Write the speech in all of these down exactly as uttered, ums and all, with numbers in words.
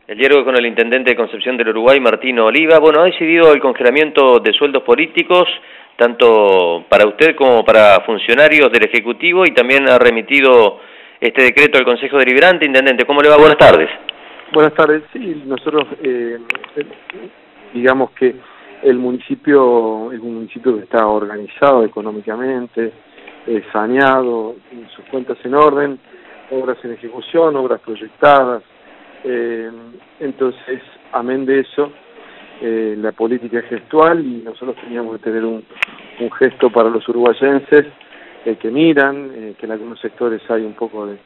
El diálogo con el intendente de Concepción del Uruguay, Martín Oliva. Bueno, ha decidido el congelamiento de sueldos políticos, tanto para usted como para funcionarios del Ejecutivo, y también ha remitido este decreto al Consejo Deliberante. Intendente, ¿cómo le va? Buenas tardes. Buenas tardes. Sí, nosotros, eh, digamos que el municipio es un municipio que está organizado económicamente, eh, saneado, sus cuentas en orden, obras en ejecución, obras proyectadas. Eh, entonces, amén de eso, eh, la política es gestual y nosotros teníamos que tener un, un gesto para los uruguayenses eh, que miran, eh, que en algunos sectores hay un poco de,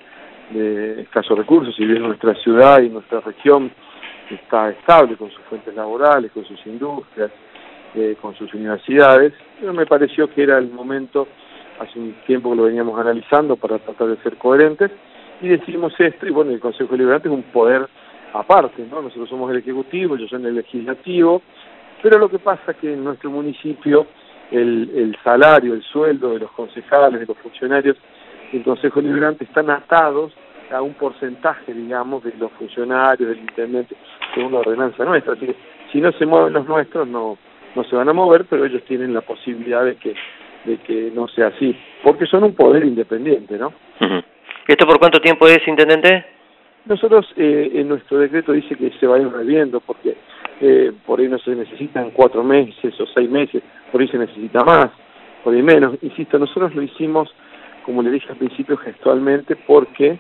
de escasos recursos, si bien nuestra ciudad y nuestra región está estable con sus fuentes laborales, con sus industrias, eh, con sus universidades, pero me pareció que era el momento, hace un tiempo que lo veníamos analizando para tratar de ser coherentes, y decidimos esto, y bueno, el Consejo Deliberante es un poder aparte, ¿no? Nosotros somos el Ejecutivo, yo soy el Legislativo, pero lo que pasa es que en nuestro municipio el, el salario, el sueldo de los concejales, de los funcionarios del Consejo Deliberante están atados a un porcentaje, digamos, de los funcionarios, del intendente, según la ordenanza nuestra. Así que si no se mueven los nuestros, no, no se van a mover, pero ellos tienen la posibilidad de que, de que no sea así, porque son un poder independiente, ¿no? Uh-huh. ¿Esto por cuánto tiempo es, intendente? Nosotros, eh, en nuestro decreto dice que se va a ir reviendo, porque eh, por ahí no se necesitan cuatro meses o seis meses, por ahí se necesita más, por ahí menos. Insisto, nosotros lo hicimos, como le dije al principio, gestualmente, porque,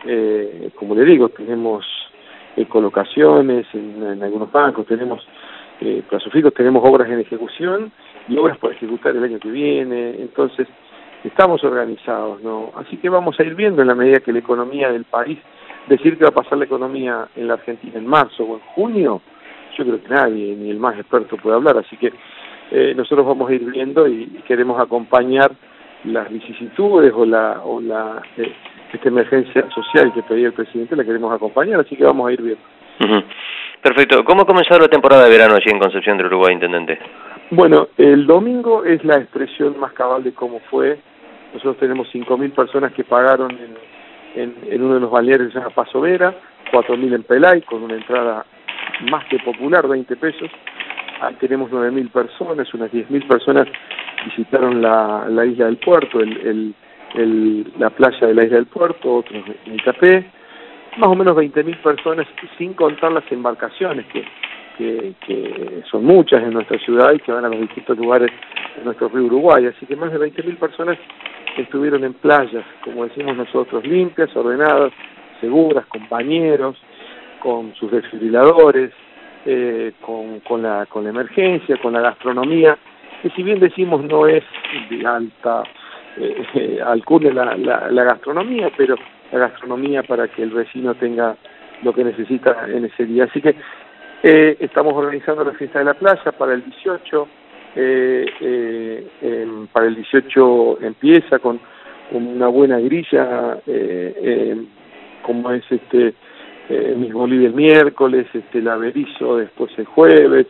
eh, como le digo, tenemos eh, colocaciones en, en algunos bancos, tenemos eh, plazos fijos, tenemos obras en ejecución y obras por ejecutar el año que viene, entonces estamos organizados, ¿no? Así que vamos a ir viendo en la medida que la economía del país, decir que va a pasar la economía en la Argentina en marzo o en junio, yo creo que nadie, ni el más experto puede hablar, así que eh, nosotros vamos a ir viendo y, y queremos acompañar las vicisitudes o la, o la eh, esta emergencia social que pedía el presidente, la queremos acompañar, así que vamos a ir viendo. Uh-huh. Perfecto. ¿Cómo ha comenzado la temporada de verano allí en Concepción del Uruguay, intendente? Bueno, el domingo es la expresión más cabal de cómo fue. Nosotros tenemos cinco mil personas que pagaron en, en, en uno de los balnearios que se llama Paso Vera, cuatro mil en Pelay, con una entrada más que popular, veinte pesos. Ahí tenemos nueve mil personas, unas diez mil personas visitaron la, la isla del Puerto, el, el, el, la playa de la isla del Puerto, otros en Itapé. Más o menos veinte mil personas, sin contar las embarcaciones, que, que, que son muchas en nuestra ciudad y que van a los distintos lugares de nuestro río Uruguay. Así que más de veinte mil personas estuvieron en playas, como decimos nosotros, limpias, ordenadas, seguras, con bañeros, con sus desfibriladores, eh, con, con, la, con la emergencia, con la gastronomía, que si bien decimos no es de alta eh, eh, alcurnia la, la, la gastronomía, pero la gastronomía para que el vecino tenga lo que necesita en ese día. Así que eh, estamos organizando la fiesta de la playa para el dieciocho, eh, eh, eh, para el dieciocho empieza con una buena grilla, eh, eh, como es este eh, Miss Bolivia el miércoles, este la Berizo después el jueves,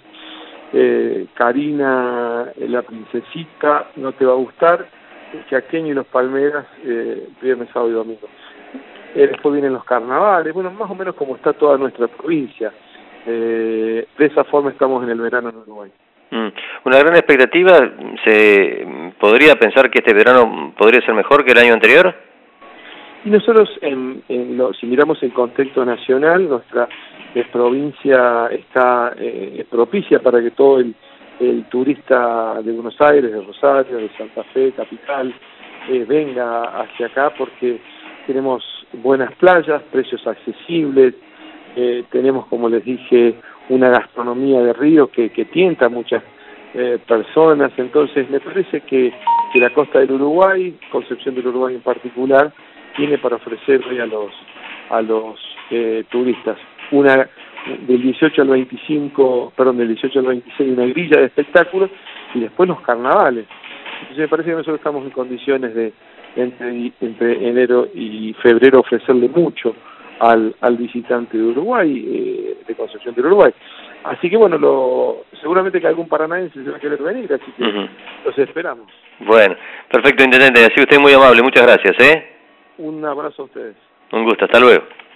eh, Karina, la princesita, no te va a gustar, el Chaqueño y los Palmeras, eh, viernes, sábado y domingo. Eh, después vienen los carnavales, bueno, más o menos como está toda nuestra provincia. Eh, de esa forma estamos en el verano en Uruguay. Mm. Una gran expectativa. ¿Se podría pensar que este verano podría ser mejor que el año anterior? Y nosotros, en, en lo, si miramos el contexto nacional, nuestra eh, provincia está eh, propicia para que todo el, el turista de Buenos Aires, de Rosario, de Santa Fe, capital, eh, venga hacia acá porque tenemos buenas playas, precios accesibles, eh, tenemos, como les dije, una gastronomía de río que, que tienta a muchas eh, personas, entonces me parece que, que la costa del Uruguay, Concepción del Uruguay en particular, tiene para ofrecerle a los a los eh, turistas una del dieciocho al veinticinco, perdón, del dieciocho al veintiséis una grilla de espectáculos y después los carnavales. Entonces me parece que nosotros estamos en condiciones de entre, entre enero y febrero ofrecerle mucho al, al visitante de Uruguay, eh, de Concepción del Uruguay. Así que bueno, lo, seguramente que algún paranaense se va a querer venir, así que uh-huh. los esperamos. Bueno, perfecto, intendente, ha sido usted muy amable, muchas gracias, ¿eh? Un abrazo a ustedes. Un gusto, hasta luego.